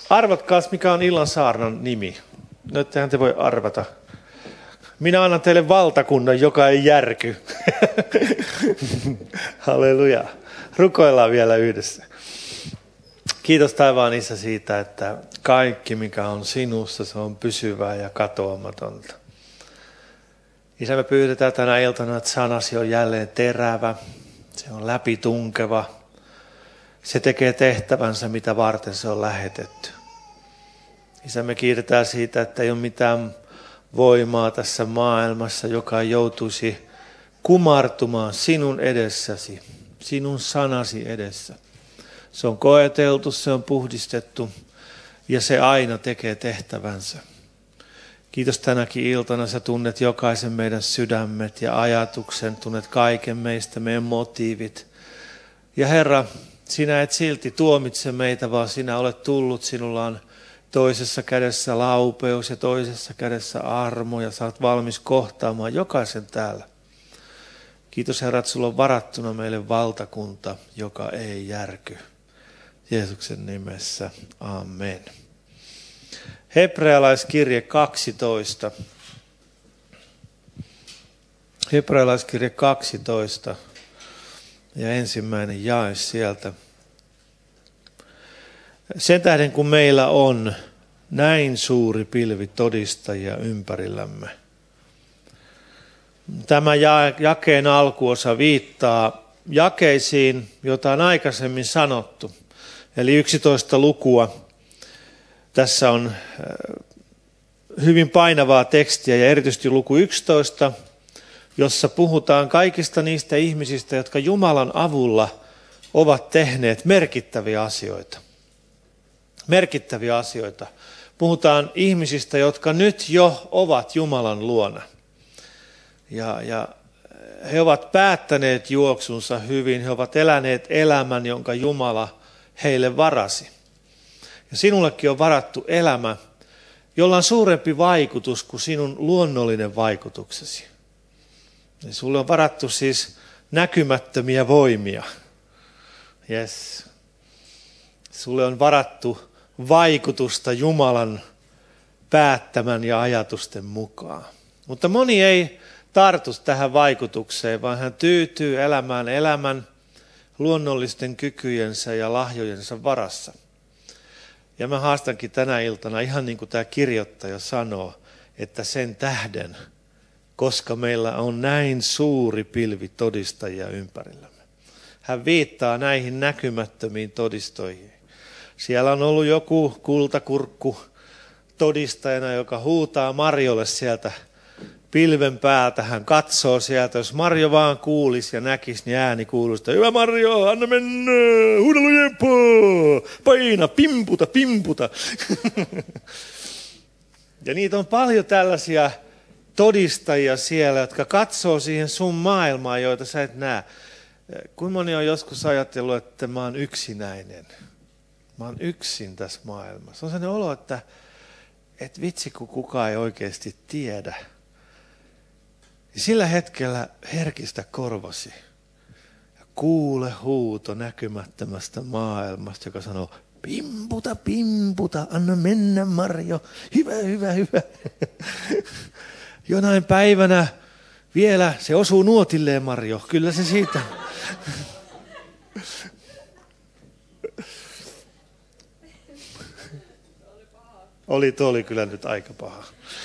Arvatkaas, mikä on illan saarnan nimi. Näittehän te voi arvata. Minä annan teille valtakunnan, joka ei järky. Halleluja. Rukoillaan vielä yhdessä. Kiitos taivaan Isä siitä, että kaikki mikä on sinussa, se on pysyvää ja katoamatonta. Isä, me pyydetään tänä iltana, että sanasi on jälleen terävä, se on läpitunkeva. Se tekee tehtävänsä, mitä varten se on lähetetty. Isä, me kiitetään siitä, että ei ole mitään voimaa tässä maailmassa, joka joutuisi kumartumaan sinun edessäsi, sinun sanasi edessä. Se on koeteltu, se on puhdistettu ja se aina tekee tehtävänsä. Kiitos tänäkin iltana, sä tunnet jokaisen meidän sydämet ja ajatuksen, tunnet kaiken meistä, meidän motiivit. Ja Herra, sinä et silti tuomitse meitä, vaan sinä olet tullut, sinulla on toisessa kädessä laupeus ja toisessa kädessä armo ja sä oot valmis kohtaamaan jokaisen täällä. Kiitos Herra, että sulla on varattuna meille valtakunta, joka ei järky. Jeesuksen nimessä, amen. Hebrealaiskirje 12. Hebrealaiskirje 12 ja ensimmäinen jae sieltä. Sen tähden kun meillä on näin suuri pilvi todistajia ympärillämme. Tämä jakeen alkuosa viittaa jakeisiin, jota on aikaisemmin sanottu. Eli 11 lukua. Tässä on hyvin painavaa tekstiä ja erityisesti luku 11, jossa puhutaan kaikista niistä ihmisistä, jotka Jumalan avulla ovat tehneet merkittäviä asioita. Merkittäviä asioita. Puhutaan ihmisistä, jotka nyt jo ovat Jumalan luona. Ja he ovat päättäneet juoksunsa hyvin, he ovat eläneet elämän, jonka Jumala heille varasi. Ja sinullekin on varattu elämä, jolla on suurempi vaikutus kuin sinun luonnollinen vaikutuksesi. Ja sulle on varattu siis näkymättömiä voimia. Yes. Sulle on varattu vaikutusta Jumalan päättämän ja ajatusten mukaan. Mutta moni ei tartu tähän vaikutukseen, vaan hän tyytyy elämään elämän luonnollisten kykyjensä ja lahjojensa varassa. Ja mä haastankin tänä iltana, ihan niin kuin tämä kirjoittaja sanoo, että sen tähden, koska meillä on näin suuri pilvi todistajia ympärillämme. Hän viittaa näihin näkymättömiin todistoihin. Siellä on ollut joku kultakurkku todistajana, joka huutaa Marjolle sieltä pilven päältä. Hän katsoo sieltä, jos Marjo vaan kuulisi ja näkisi, niin ääni kuuluisi, että hyvä Marjo, anna mennä, huudelu jeppo, paina, pimputa. Ja niitä on paljon tällaisia todistajia siellä, jotka katsoo siihen sun maailmaan, joita sä et näe. Kuinka moni on joskus ajatellut, että mä oon yksinäinen. Mä oon yksin tässä maailmassa. On sellainen olo, että vitsi kun kukaan ei oikeasti tiedä. Ja sillä hetkellä herkistä korvasi ja kuule huuto näkymättömästä maailmasta, joka sanoo, pimputa, anna mennä Marjo, hyvä. Jonain päivänä vielä se osuu nuotilleen Marjo, kyllä se siitä. Oli kyllä nyt aika paha.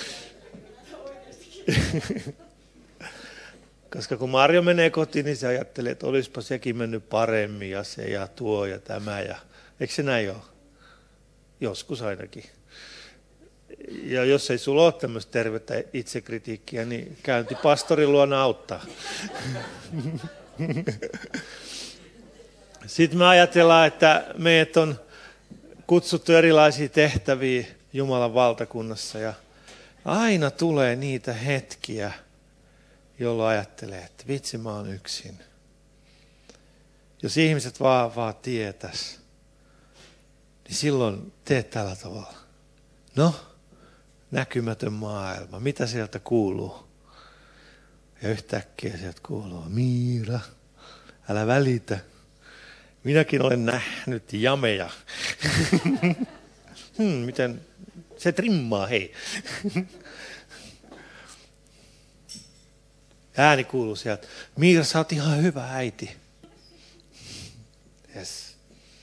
Koska kun Marjo menee kotiin, niin se ajattelee, että olisipa sekin mennyt paremmin ja se ja tuo ja tämä. Eikö se näin ole? Joskus ainakin. Ja jos ei sulla ole tämmöistä tervettä itsekritiikkiä, niin käynti pastorin luona auttaa. Sitten me ajatellaan, että meidät on kutsuttu erilaisiin tehtäviin Jumalan valtakunnassa ja aina tulee niitä hetkiä, jolloin ajattelee, että vitsi mä oon yksin. Jos ihmiset vaan tietäis, niin silloin teet tällä tavalla. No, näkymätön maailma, mitä sieltä kuuluu? Ja yhtäkkiä sieltä kuuluu, Miira, älä välitä. Minäkin olen nähnyt jameja. Miten se trimmaa, hei. Ääni kuuluu sieltä. Miira, sä oot ihan hyvä äiti. Yes.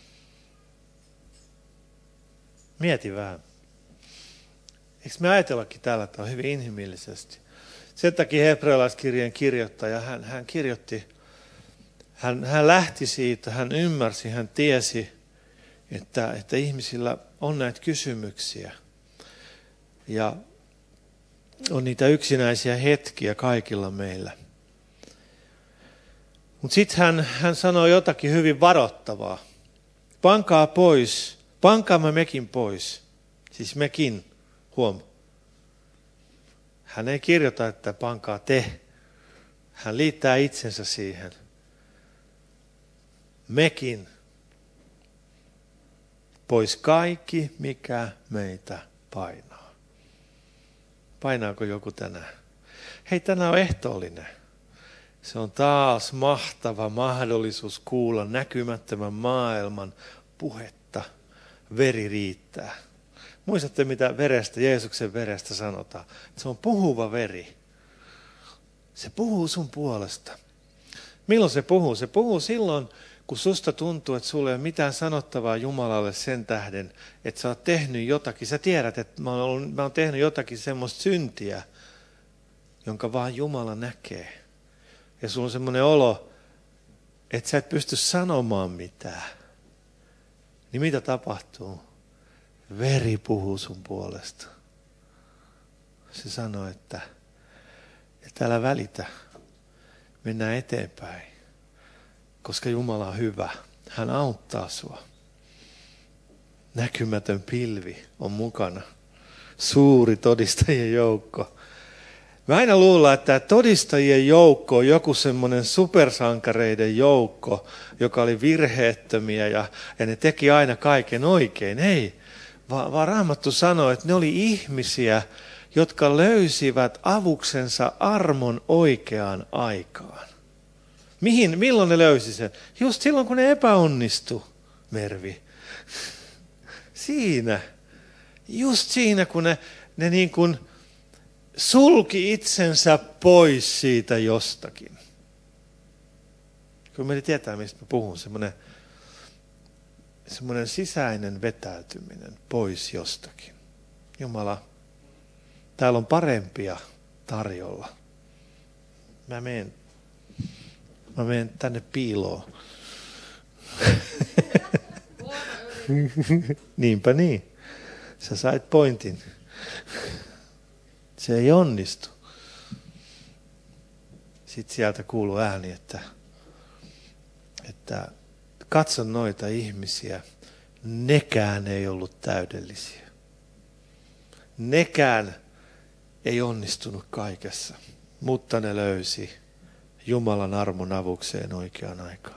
Mieti vähän. Eikö me ajatellakin tällä tavalla hyvin inhimillisesti? Sen takia hebrealaiskirjeen kirjoittaja, hän kirjoitti, hän lähti siitä, hän ymmärsi, hän tiesi, että ihmisillä on näitä kysymyksiä. Ja on niitä yksinäisiä hetkiä kaikilla meillä. Mutta sitten hän sanoi jotakin hyvin varoittavaa. Pankaa pois, pankaamme mekin pois. Siis mekin, huom. Hän ei kirjoita, että pankaa te. Hän liittää itsensä siihen. Mekin. Pois kaikki, mikä meitä painaa. Painaako joku tänään? Hei, tänään on ehtoollinen. Se on taas mahtava mahdollisuus kuulla näkymättömän maailman puhetta. Veri riittää. Muistatte, mitä verestä, Jeesuksen verestä sanotaan? Se on puhuva veri. Se puhuu sun puolesta. Milloin se puhuu? Se puhuu silloin, kun susta tuntuu, että sulla ei ole mitään sanottavaa Jumalalle sen tähden, että sä oot tehnyt jotakin. Sä tiedät, että mä oon tehnyt jotakin semmoista syntiä, jonka vaan Jumala näkee. Ja sulla on semmoinen olo, että sä et pysty sanomaan mitään. Niin mitä tapahtuu? Veri puhuu sun puolesta. Se sanoo, että älä välitä. Mennään eteenpäin. Koska Jumala on hyvä. Hän auttaa sua. Näkymätön pilvi on mukana. Suuri todistajien joukko. Me aina luullaan, että todistajien joukko on joku semmoinen supersankareiden joukko, joka oli virheettömiä ja ne teki aina kaiken oikein. Ei, vaan Raamattu sanoo, että ne oli ihmisiä, jotka löysivät avuksensa armon oikeaan aikaan. Milloin ne löysi sen? Just silloin, kun ne epäonnistui, Mervi. Siinä. Just siinä, kun ne niin kuin sulki itsensä pois siitä jostakin. Kun meidän tietää, mistä mä puhun, semmoinen sisäinen vetäytyminen pois jostakin. Jumala, täällä on parempia tarjolla. Mä menen tänne piiloon. Niinpä niin. Sä sait pointin. Se ei onnistu. Sitten sieltä kuuluu ääni, että katso noita ihmisiä. Nekään ei ollut täydellisiä. Nekään ei onnistunut kaikessa, mutta ne löysi Jumalan armon avukseen oikeaan aikaan.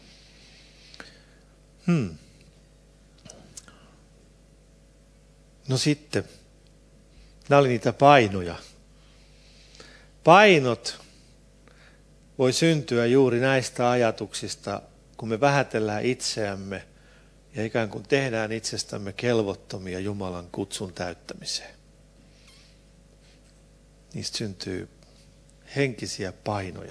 No sitten, nämä oli niitä painoja. Painot voi syntyä juuri näistä ajatuksista, kun me vähätellään itseämme ja ikään kuin tehdään itsestämme kelvottomia Jumalan kutsun täyttämiseen. Niistä syntyy henkisiä painoja.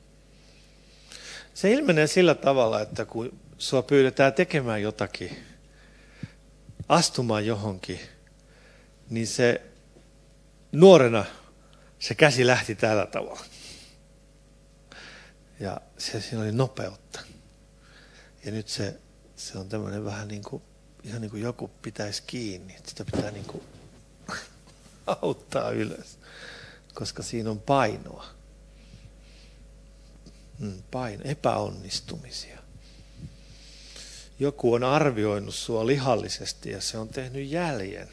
Se ilmenee sillä tavalla, että kun sua pyydetään tekemään jotakin, astumaan johonkin, niin se nuorena se käsi lähti tällä tavalla. Ja siinä oli nopeutta. Ja nyt se on tämmöinen vähän niin kuin, ihan niin kuin joku pitäisi kiinni. Sitä pitää niin kuin auttaa ylös, koska siinä on painoa. Epäonnistumisia. Joku on arvioinut sua lihallisesti ja se on tehnyt jäljen.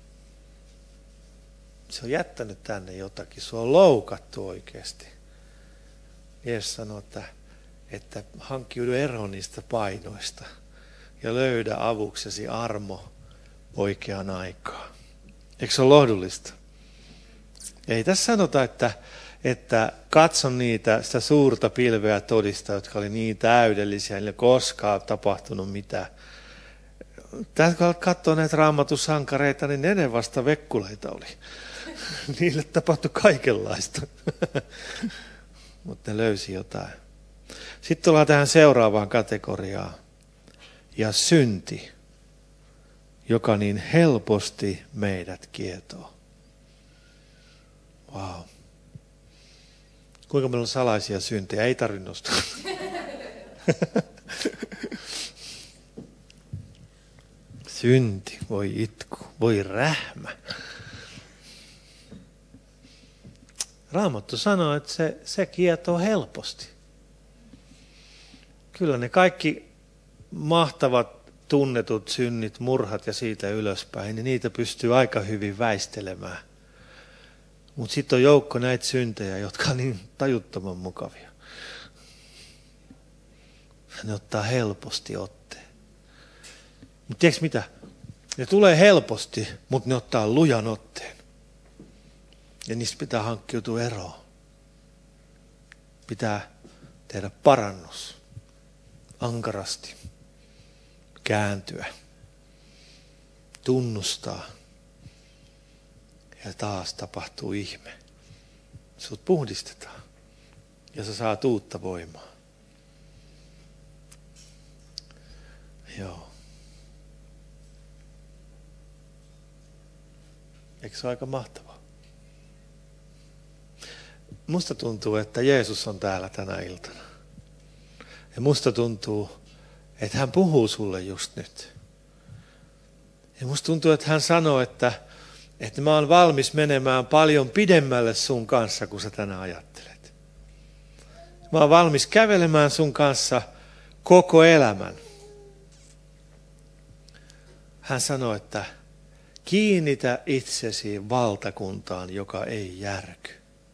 Se on jättänyt tänne jotakin. Sua on loukattu oikeasti. Jeesus sanoo, että hankkiudu eroon niistä painoista ja löydä avuksesi armo oikeaan aikaan. Eikö se ole lohdullista? Ei tässä sanota, että katso sitä suurta pilveä todista, jotka oli niin täydellisiä, ei koskaan tapahtunut mitään. kun katsoo näitä raamatussankareita, niin ne vasta vekkuleita oli. Niille tapahtui kaikenlaista. Mutta ne löysi jotain. Sitten tullaan tähän seuraavaan kategoriaan. Ja synti, joka niin helposti meidät kietoo. Vau. Wow. Kuinka meillä on salaisia syntejä? Ei tarvitse nostaa. Synti, voi itku, voi rähmä. Raamattu sanoo, että se kietoo helposti. Kyllä ne kaikki mahtavat tunnetut synnit, murhat ja siitä ylöspäin, niin niitä pystyy aika hyvin väistelemään. Mutta sitten on joukko näitä syntejä, jotka on niin tajuttoman mukavia. Ne ottaa helposti otteen. Mutta tiedätkö mitä? Ne tulee helposti, mutta ne ottaa lujan otteen. Ja niistä pitää hankkiutua eroon. Pitää tehdä parannus. Ankarasti. Kääntyä. Tunnustaa. Ja taas tapahtuu ihme. Sut puhdistetaan. Ja sä saat uutta voimaa. Joo. Eikö se ole aika mahtavaa? Musta tuntuu, että Jeesus on täällä tänä iltana. Ja musta tuntuu, että hän puhuu sulle just nyt. Ja musta tuntuu, että hän sanoo, että mä oon valmis menemään paljon pidemmälle sun kanssa, kun sä tänään ajattelet. Mä oon valmis kävelemään sun kanssa koko elämän. Hän sanoi, että kiinnitä itsesi valtakuntaan, joka ei järky.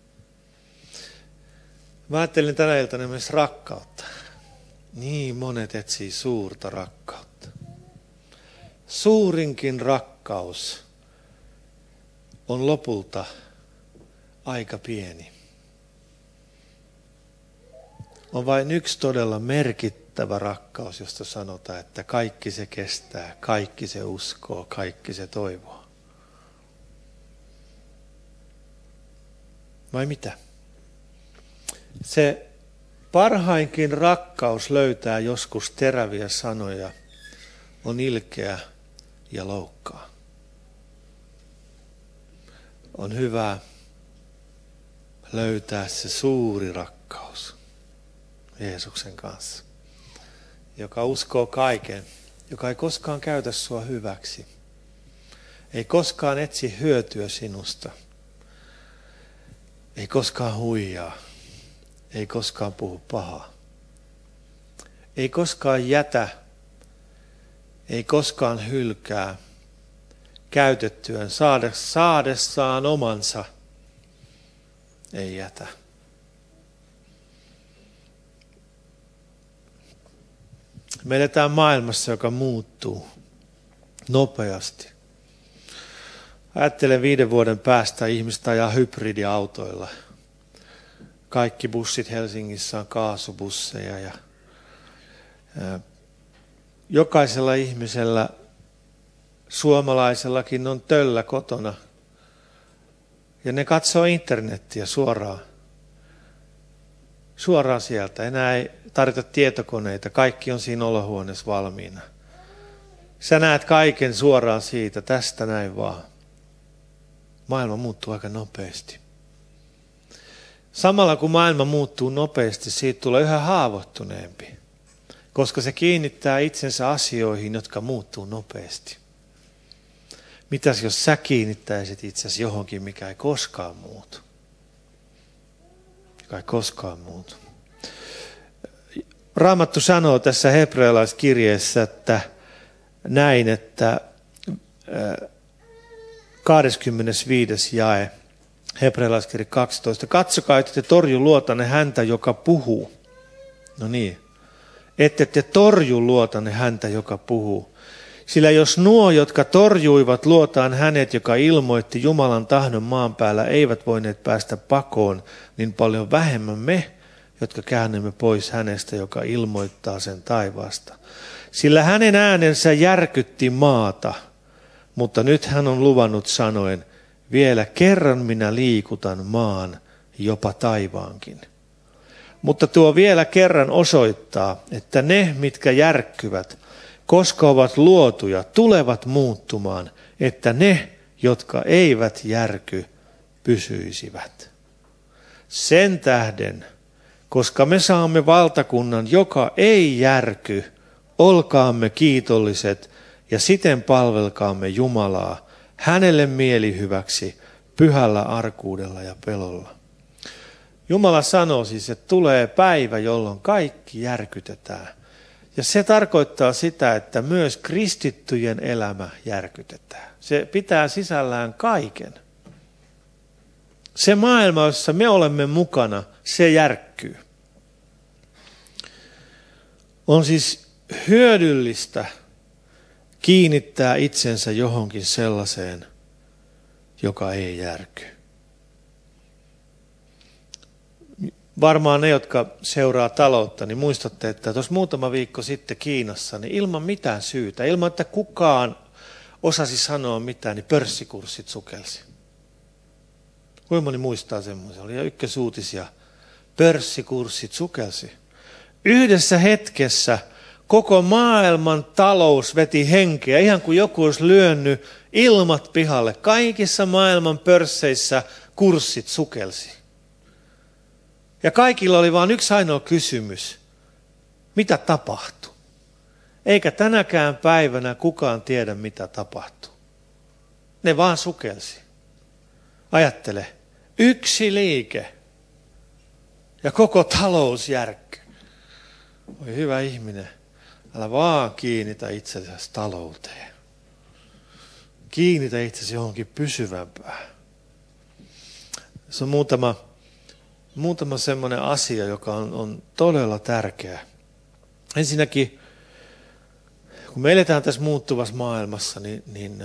Mä ajattelin tänä iltana myös rakkautta. Niin monet etsii suurta rakkautta. Suurinkin rakkaus on lopulta aika pieni. On vain yksi todella merkittävä rakkaus, josta sanotaan, että kaikki se kestää, kaikki se uskoo, kaikki se toivoo. Vai mitä? Se parhainkin rakkaus löytää joskus teräviä sanoja, on ilkeä ja loukkaa. On hyvä löytää se suuri rakkaus Jeesuksen kanssa, joka uskoo kaiken, joka ei koskaan käytä sua hyväksi, ei koskaan etsi hyötyä sinusta, ei koskaan huijaa, ei koskaan puhu pahaa, ei koskaan jätä, ei koskaan hylkää, käytettyään saadessaan omansa, ei jätä. Me eletään maailmassa, joka muuttuu nopeasti. Ajattelen 5 vuoden päästä ihmistä ajaa hybridiautoilla. Kaikki bussit Helsingissä on kaasubusseja ja jokaisella ihmisellä, suomalaisellakin on töllä kotona. Ja ne katsoo internettiä suoraan sieltä. Enää ei tarvita tietokoneita, kaikki on siinä olohuoneessa valmiina. Sä näet kaiken suoraan siitä, tästä näin vaan. Maailma muuttuu aika nopeasti. Samalla kun maailma muuttuu nopeasti, siitä tulee yhä haavoittuneempi, koska se kiinnittää itsensä asioihin, jotka muuttuu nopeasti. Mitäs jos sä kiinnittäisit itsesi johonkin, mikä ei koskaan muutu? Joka ei koskaan muutu. Raamattu sanoo tässä hebrealaiskirjeessä, että näin, että 25. jae, hebrealaiskirje 12. Katsokaa, että te torju luotanne häntä, joka puhuu. No niin, ette te torju luotanne häntä, joka puhuu. Sillä jos nuo, jotka torjuivat luotaan hänet, joka ilmoitti Jumalan tahdon maan päällä, eivät voineet päästä pakoon, niin paljon vähemmän me, jotka käännämme pois hänestä, joka ilmoittaa sen taivaasta. Sillä hänen äänensä järkytti maata, mutta nyt hän on luvannut sanoen, vielä kerran minä liikutan maan, jopa taivaankin. Mutta tuo vielä kerran osoittaa, että ne, mitkä järkkyvät, koska ovat luotuja, tulevat muuttumaan, että ne, jotka eivät järky, pysyisivät. Sen tähden, koska me saamme valtakunnan, joka ei järky, olkaamme kiitolliset ja siten palvelkaamme Jumalaa hänelle mielihyväksi, pyhällä arkuudella ja pelolla. Jumala sanoo siis, että tulee päivä, jolloin kaikki järkytetään. Ja se tarkoittaa sitä, että myös kristittyjen elämä järkytetään. Se pitää sisällään kaiken. Se maailma, jossa me olemme mukana, se järkkyy. On siis hyödyllistä kiinnittää itsensä johonkin sellaiseen, joka ei järky. Varmaan ne, jotka seuraa taloutta, niin muistatte, että tuossa muutama viikko sitten Kiinassa, niin ilman mitään syytä, ilman että kukaan osasi sanoa mitään, niin pörssikurssit sukelsi. Kuinka moni muistaa semmoisia? Oli jo ykkösuutisia. Pörssikurssit sukelsi. Yhdessä hetkessä koko maailman talous veti henkeä, ihan kuin joku olisi lyönyt ilmat pihalle. Kaikissa maailman pörsseissä kurssit sukelsi. Ja kaikilla oli vain yksi ainoa kysymys. Mitä tapahtui? Eikä tänäkään päivänä kukaan tiedä, mitä tapahtui. Ne vaan sukelsi. Ajattele, yksi liike ja koko talous järkky. Oi hyvä ihminen, älä vaan kiinnitä itsesi talouteen. Kiinnitä itsesi johonkin pysyvämpään. Se on muutama semmoinen asia, joka on todella tärkeä. Ensinnäkin, kun me eletään tässä muuttuvassa maailmassa, niin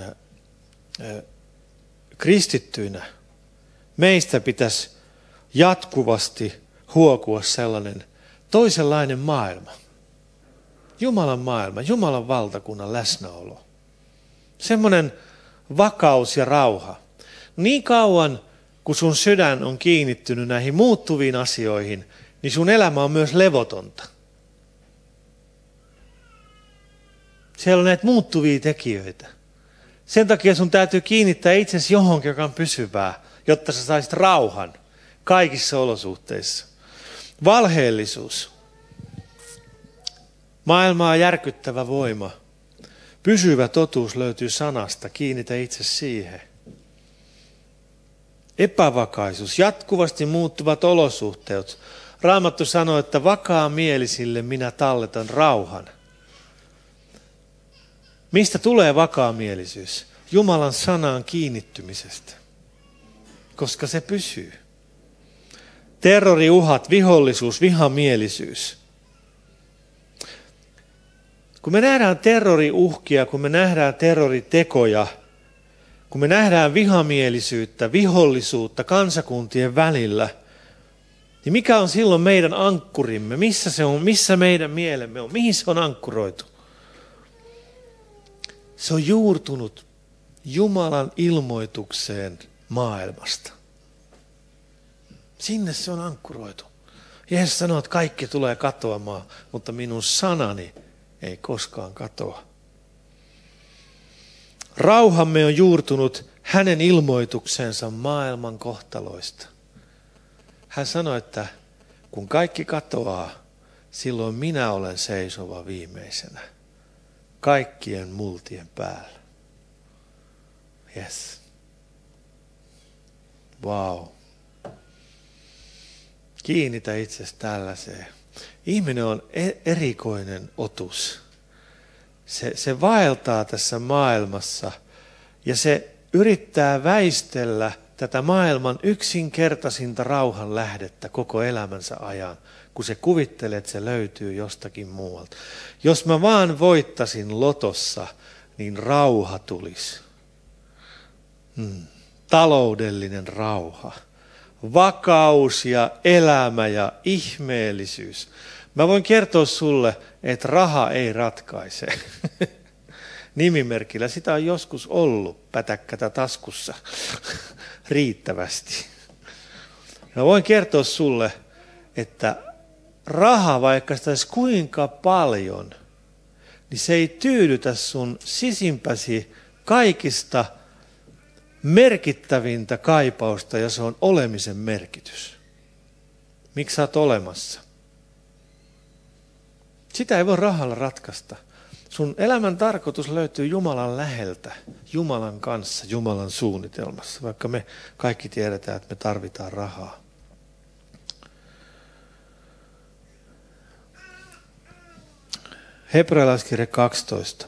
kristittyinä meistä pitäisi jatkuvasti huokua sellainen toisenlainen maailma. Jumalan maailma, Jumalan valtakunnan läsnäolo. Semmoinen vakaus ja rauha. Niin kauan, kun sun sydän on kiinnittynyt näihin muuttuviin asioihin, niin sun elämä on myös levotonta. Siellä on näitä muuttuvia tekijöitä. Sen takia sun täytyy kiinnittää itsesi johonkin, joka on pysyvää, jotta sä saisit rauhan kaikissa olosuhteissa. Valheellisuus. Maailmaa järkyttävä voima. Pysyvä totuus löytyy sanasta, kiinnitä itse siihen. Epävakaisuus, jatkuvasti muuttuvat olosuhteet. Raamattu sanoo, että vakaamielisille minä talletan rauhan. Mistä tulee vakaamielisyys? Jumalan sanaan kiinnittymisestä, koska se pysyy. Terroriuhat, vihollisuus, vihamielisyys. Kun me nähdään terroriuhkia, kun me nähdään terroritekoja, kun me nähdään vihamielisyyttä, vihollisuutta kansakuntien välillä, niin mikä on silloin meidän ankkurimme? Missä se on? Missä meidän mielemme on? Mihin se on ankkuroitu? Se on juurtunut Jumalan ilmoitukseen maailmasta. Sinne se on ankkuroitu. Jeesus sanoo, että kaikki tulee katoamaan, mutta minun sanani ei koskaan katoa. Rauhamme on juurtunut hänen ilmoituksensa maailman kohtaloista. Hän sanoi, että kun kaikki katoaa, silloin minä olen seisova viimeisenä. Kaikkien multien päällä. Yes. Wow. Kiinnitä itsesi tällaiseen. Ihminen on erikoinen otus. Se vaeltaa tässä maailmassa ja se yrittää väistellä tätä maailman yksinkertaisinta rauhan lähdettä koko elämänsä ajan, kun se kuvittelee, että se löytyy jostakin muualta. Jos mä vaan voittasin lotossa, niin rauha tulisi. Taloudellinen rauha. Vakaus ja elämä ja ihmeellisyys. Mä voin kertoa sulle, että raha ei ratkaise. Nimimerkillä sitä on joskus ollut pätäkkätä taskussa riittävästi. Mä voin kertoa sulle, että raha, vaikka sitä olisi kuinka paljon, niin se ei tyydytä sun sisimpäsi kaikista merkittävintä kaipausta, ja se on olemisen merkitys. Miksi sä oot olemassa? Sitä ei voi rahalla ratkaista. Sun elämän tarkoitus löytyy Jumalan läheltä, Jumalan kanssa, Jumalan suunnitelmassa, vaikka me kaikki tiedetään, että me tarvitaan rahaa. Hebrealaiskirja 12.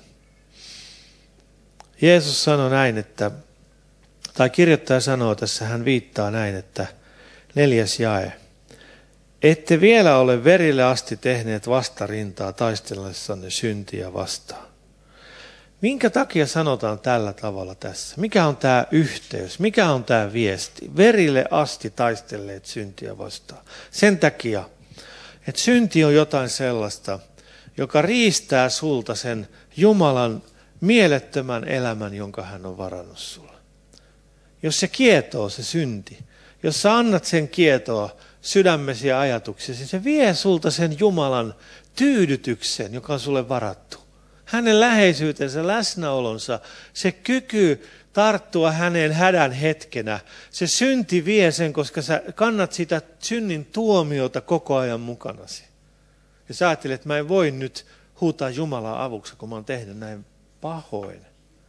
Jeesus sanoi näin, tai kirjoittaja sanoo tässä, hän viittaa näin, että 4. jae. Ette vielä ole verille asti tehneet vastarintaa taistellessanne syntiä vastaan. Minkä takia sanotaan tällä tavalla tässä? Mikä on tämä yhteys? Mikä on tämä viesti? Verille asti taistelleet syntiä vastaan. Sen takia, että synti on jotain sellaista, joka riistää sulta sen Jumalan mielettömän elämän, jonka hän on varannut sulle. Jos se kietoo, se synti, jos sä annat sen kietoa sydämesi ja ajatuksesi, se vie sulta sen Jumalan tyydytyksen, joka on sulle varattu. Hänen läheisyytensä, läsnäolonsa, se kyky tarttua hänen hädän hetkenä, se synti vie sen, koska sä kannat sitä synnin tuomiota koko ajan mukanasi. Ja sä ajattelet, että mä en voi nyt huutaa Jumalaa avuksi, kun mä oon tehnyt näin pahoin.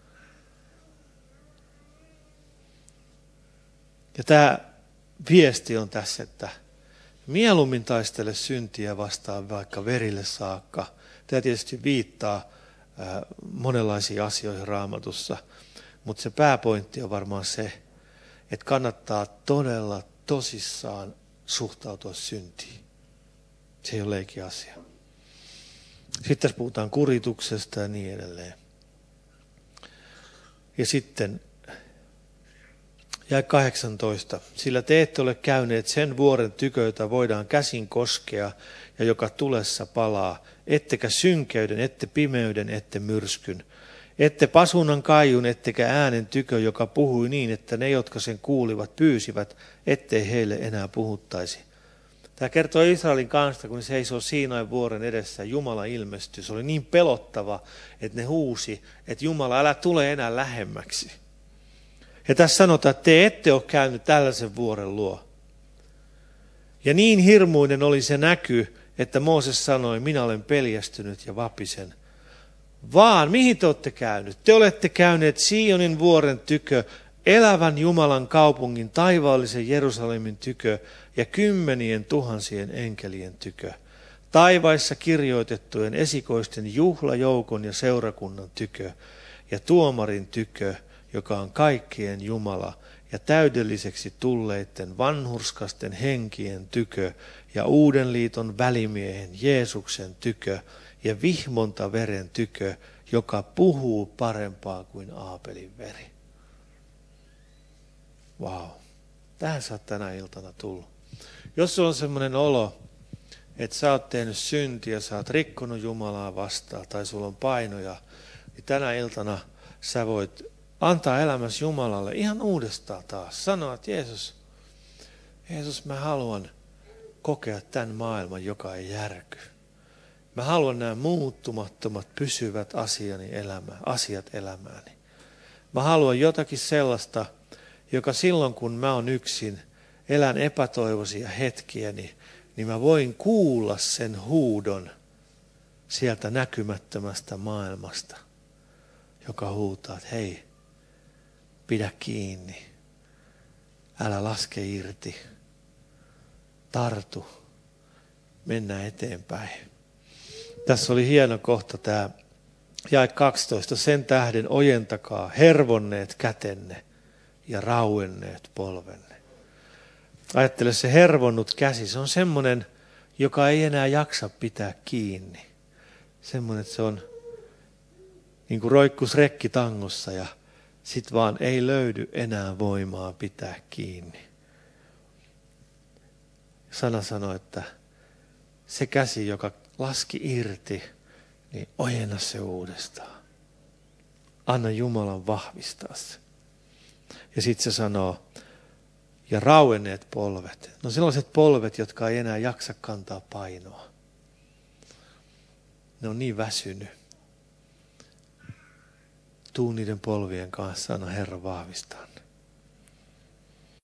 Ja tämä viesti on tässä, että mieluummin taistele syntiä vastaan vaikka verille saakka. Tämä tietysti viittaa monenlaisiin asioihin Raamatussa, mutta se pääpointti on varmaan se, että kannattaa todella tosissaan suhtautua syntiin. Se ei ole leikin asia. Sitten tässä puhutaan kurituksesta ja niin edelleen. Ja sitten jae 18. Sillä te ette ole käyneet sen vuoren tykö, jota voidaan käsin koskea ja joka tulessa palaa, ettekä synkeyden, ette pimeyden, ette myrskyn, ette pasunan kaiun, ettekä äänen tykö, joka puhui niin, että ne, jotka sen kuulivat, pyysivät, ettei heille enää puhuttaisi. Tämä kertoo Israelin kanssa, kun ne seisoo Siinain vuoren edessä, Jumala ilmestyi. Se oli niin pelottava, että ne huusi, että Jumala, älä tule enää lähemmäksi. Ja tässä sanotaan, että te ette ole käynyt tällaisen vuoren luo. Ja niin hirmuinen oli se näky, että Mooses sanoi, minä olen peljästynyt ja vapisen. Vaan mihin te olette käynyt? Te olette käyneet Sionin vuoren tykö, elävän Jumalan kaupungin, taivaallisen Jerusalemin tykö ja 10 000 enkelien tykö. Taivaissa kirjoitettujen esikoisten juhlajoukon ja seurakunnan tykö ja tuomarin tykö, joka on kaikkien Jumala ja täydelliseksi tulleiden vanhurskasten henkien tykö ja uuden liiton välimiehen Jeesuksen tykö ja vihmontaveren tykö, joka puhuu parempaa kuin Aapelin veri. Vau. Tähän sä oot tänä iltana tullut. Jos sulla on semmoinen olo, että sä oot tehnyt syntiä, sä oot rikkonut Jumalaa vastaan tai sulla on painoja, niin tänä iltana sä voit antaa elämäsi Jumalalle ihan uudestaan taas. Sanoa, että Jeesus, mä haluan kokea tämän maailman, joka ei järky. Mä haluan nämä muuttumattomat, pysyvät asiat elämääni. Mä haluan jotakin sellaista, joka silloin kun mä oon yksin, elän epätoivoisia hetkiä, niin mä voin kuulla sen huudon sieltä näkymättömästä maailmasta, joka huutaa, että hei, pidä kiinni, älä laske irti, tartu, mennään eteenpäin. Tässä oli hieno kohta tämä jae 12. Sen tähden ojentakaa hervonneet kätenne ja rauenneet polvenne. Ajattele, se hervonnut käsi, se on semmoinen, joka ei enää jaksa pitää kiinni. Semmoinen, että se on niin kuin roikkus rekki tangossa ja sit vaan ei löydy enää voimaa pitää kiinni. Sana sanoo, että se käsi, joka laski irti, niin ojenna se uudestaan. Anna Jumalan vahvistaa se. Ja sitten se sanoo, ja rauenneet polvet. No sellaiset polvet, jotka ei enää jaksa kantaa painoa. Ne on niin väsynyt. Tuu niiden polvien kanssa, anna Herra vahvistaa.